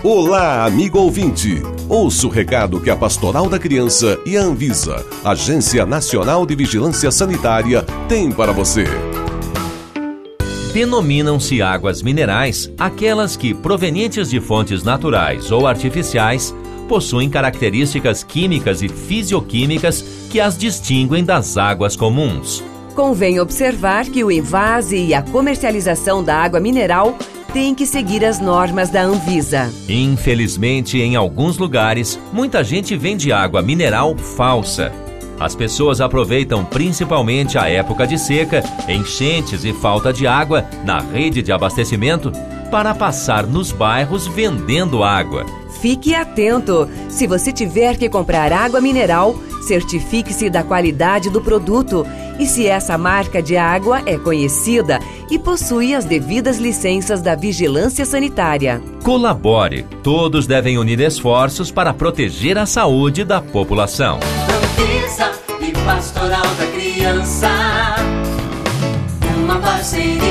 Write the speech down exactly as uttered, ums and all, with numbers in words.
Olá, amigo ouvinte! Ouça o recado que a Pastoral da Criança e a Anvisa, Agência Nacional de Vigilância Sanitária, tem para você. Denominam-se águas minerais aquelas que, provenientes de fontes naturais ou artificiais, possuem características químicas e fisioquímicas que as distinguem das águas comuns. Convém observar que o invase e a comercialização da água mineral têm que seguir as normas da Anvisa. Infelizmente, em alguns lugares, muita gente vende água mineral falsa. As pessoas aproveitam principalmente a época de seca, enchentes e falta de água na rede de abastecimento para passar nos bairros vendendo água. Fique atento! Se você tiver que comprar água mineral, certifique-se da qualidade do produto e se essa marca de água é conhecida e possui as devidas licenças da Vigilância Sanitária. Colabore! Todos devem unir esforços para proteger a saúde da população. Anvisa e Pastoral da Criança, uma parceria.